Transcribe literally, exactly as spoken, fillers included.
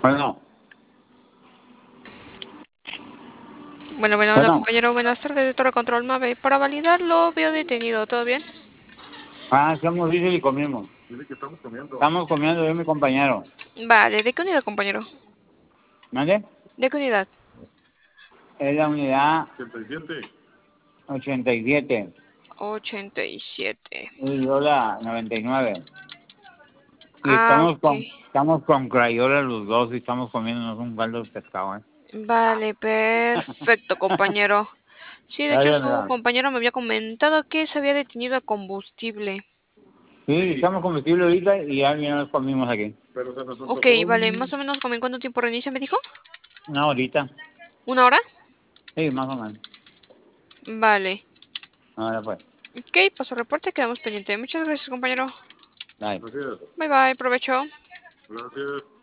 Bueno, Bueno, bueno, hola bueno. compañero, buenas tardes de Torre Control Mave. Para validarlo, veo detenido, ¿todo bien? Ah, estamos dice y comimos. Dile que estamos comiendo. Estamos comiendo yo y mi compañero. Vale, ¿de qué unidad, compañero? ¿Mande? ¿De qué unidad? Es la unidad ochenta y siete ochenta y siete. y yo la noventa y nueve. Y Ah, estamos ok. con, estamos con Crayola los dos y estamos comiéndonos un caldo de pescado, ¿eh? Vale, perfecto, compañero. Sí, de hecho Dale, su mira. compañero me había comentado que se había detenido a combustible. Sí, estamos comestible ahorita y ya ya nos comimos aquí. Ok, vale, más o menos, ¿como en cuánto tiempo reinicia, me dijo? Una horita. ¿Una hora? Sí, más o menos. Vale. Ahora pues. Ok, paso reporte, quedamos pendientes. Muchas gracias, compañero. Dale. Bye bye, provecho.